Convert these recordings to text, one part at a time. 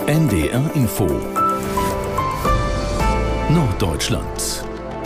NDR Info Norddeutschland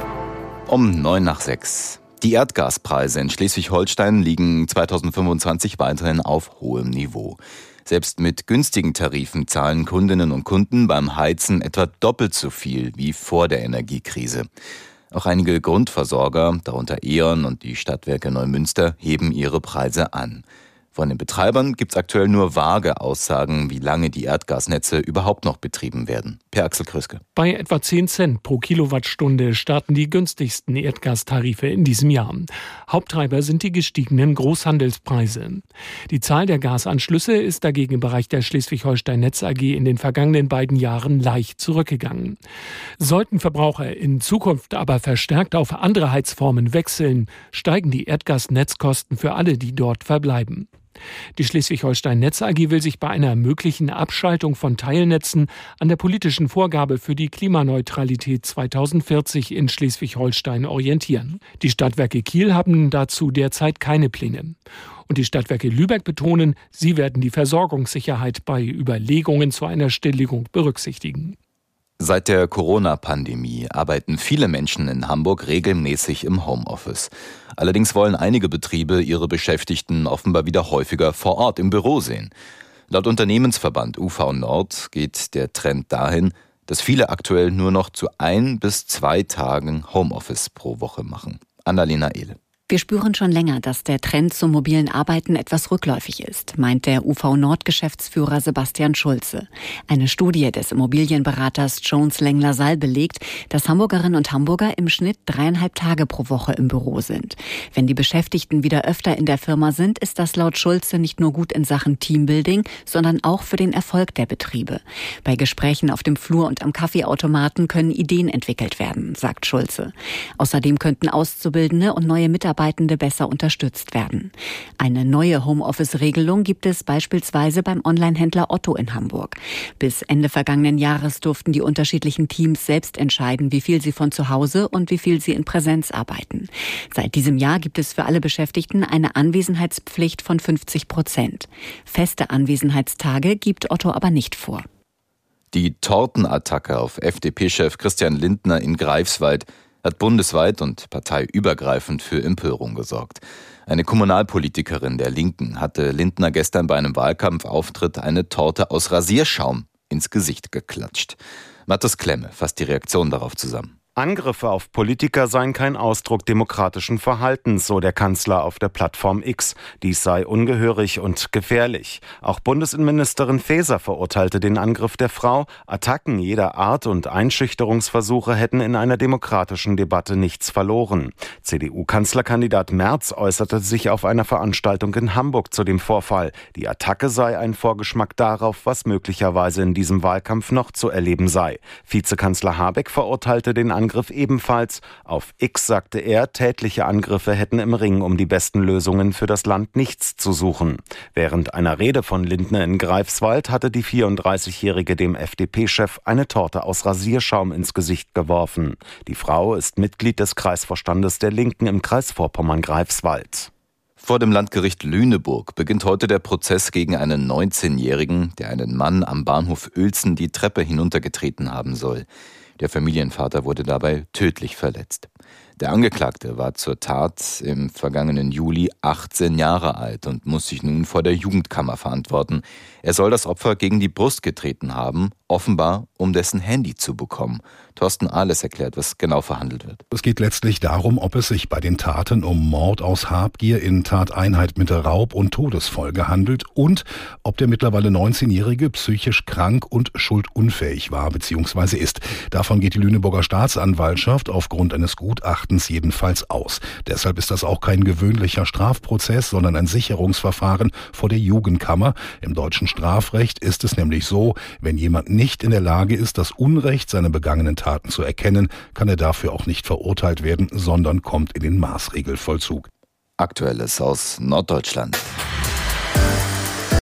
Um 5:09. Die Erdgaspreise in Schleswig-Holstein liegen 2025 weiterhin auf hohem Niveau. Selbst mit günstigen Tarifen zahlen Kundinnen und Kunden beim Heizen etwa doppelt so viel wie vor der Energiekrise. Auch einige Grundversorger, darunter E.ON und die Stadtwerke Neumünster, heben ihre Preise an. Von den Betreibern gibt es aktuell nur vage Aussagen, wie lange die Erdgasnetze überhaupt noch betrieben werden. Per Axel Krüske. Bei etwa 10 Cent pro Kilowattstunde starten die günstigsten Erdgastarife in diesem Jahr. Haupttreiber sind die gestiegenen Großhandelspreise. Die Zahl der Gasanschlüsse ist dagegen im Bereich der Schleswig-Holstein Netz AG in den vergangenen beiden Jahren leicht zurückgegangen. Sollten Verbraucher in Zukunft aber verstärkt auf andere Heizformen wechseln, steigen die Erdgasnetzkosten für alle, die dort verbleiben. Die Schleswig-Holstein Netz AG will sich bei einer möglichen Abschaltung von Teilnetzen an der politischen Vorgabe für die Klimaneutralität 2040 in Schleswig-Holstein orientieren. Die Stadtwerke Kiel haben dazu derzeit keine Pläne. Und die Stadtwerke Lübeck betonen, sie werden die Versorgungssicherheit bei Überlegungen zu einer Stilllegung berücksichtigen. Seit der Corona-Pandemie arbeiten viele Menschen in Hamburg regelmäßig im Homeoffice. Allerdings wollen einige Betriebe ihre Beschäftigten offenbar wieder häufiger vor Ort im Büro sehen. Laut Unternehmensverband UV Nord geht der Trend dahin, dass viele aktuell nur noch zu 1 bis 2 Tagen Homeoffice pro Woche machen. Annalena Ehle. Wir spüren schon länger, dass der Trend zum mobilen Arbeiten etwas rückläufig ist, meint der UV-Nord-Geschäftsführer Sebastian Schulze. Eine Studie des Immobilienberaters Jones Lang LaSalle belegt, dass Hamburgerinnen und Hamburger im Schnitt 3,5 Tage pro Woche im Büro sind. Wenn die Beschäftigten wieder öfter in der Firma sind, ist das laut Schulze nicht nur gut in Sachen Teambuilding, sondern auch für den Erfolg der Betriebe. Bei Gesprächen auf dem Flur und am Kaffeeautomaten können Ideen entwickelt werden, sagt Schulze. Außerdem könnten Auszubildende und neue Mitarbeitende besser unterstützt werden. Eine neue Homeoffice-Regelung gibt es beispielsweise beim Onlinehändler Otto in Hamburg. Bis Ende vergangenen Jahres durften die unterschiedlichen Teams selbst entscheiden, wie viel sie von zu Hause und wie viel sie in Präsenz arbeiten. Seit diesem Jahr gibt es für alle Beschäftigten eine Anwesenheitspflicht von 50%. Feste Anwesenheitstage gibt Otto aber nicht vor. Die Tortenattacke auf FDP-Chef Christian Lindner in Greifswald hat bundesweit und parteiübergreifend für Empörung gesorgt. Eine Kommunalpolitikerin der Linken hatte Lindner gestern bei einem Wahlkampfauftritt eine Torte aus Rasierschaum ins Gesicht geklatscht. Mathis Klemme fasst die Reaktion darauf zusammen. Angriffe auf Politiker seien kein Ausdruck demokratischen Verhaltens, so der Kanzler auf der Plattform X. Dies sei ungehörig und gefährlich. Auch Bundesinnenministerin Faeser verurteilte den Angriff der Frau. Attacken jeder Art und Einschüchterungsversuche hätten in einer demokratischen Debatte nichts verloren. CDU-Kanzlerkandidat Merz äußerte sich auf einer Veranstaltung in Hamburg zu dem Vorfall. Die Attacke sei ein Vorgeschmack darauf, was möglicherweise in diesem Wahlkampf noch zu erleben sei. Vizekanzler Habeck verurteilte den Angriff ebenfalls. Auf X sagte er, tätliche Angriffe hätten im Ring um die besten Lösungen für das Land nichts zu suchen. Während einer Rede von Lindner in Greifswald hatte die 34-Jährige dem FDP-Chef eine Torte aus Rasierschaum ins Gesicht geworfen. Die Frau ist Mitglied des Kreisvorstandes der Linken im Kreis Vorpommern-Greifswald. Vor dem Landgericht Lüneburg beginnt heute der Prozess gegen einen 19-Jährigen, der einen Mann am Bahnhof Uelzen die Treppe hinuntergetreten haben soll. Der Familienvater wurde dabei tödlich verletzt. Der Angeklagte war zur Tat im vergangenen Juli 18 Jahre alt und muss sich nun vor der Jugendkammer verantworten. Er soll das Opfer gegen die Brust getreten haben, offenbar um dessen Handy zu bekommen. Thorsten Ahles erklärt, was genau verhandelt wird. Es geht letztlich darum, ob es sich bei den Taten um Mord aus Habgier in Tateinheit mit Raub und Todesfolge handelt und ob der mittlerweile 19-Jährige psychisch krank und schuldunfähig war bzw. ist. Davon geht die Lüneburger Staatsanwaltschaft aufgrund eines Gutachtens jedenfalls aus. Deshalb ist das auch kein gewöhnlicher Strafprozess, sondern ein Sicherungsverfahren vor der Jugendkammer. Im deutschen Strafrecht ist es nämlich so, wenn jemand nicht in der Lage ist, das Unrecht seiner begangenen Taten zu erkennen, kann er dafür auch nicht verurteilt werden, sondern kommt in den Maßregelvollzug. Aktuelles aus Norddeutschland.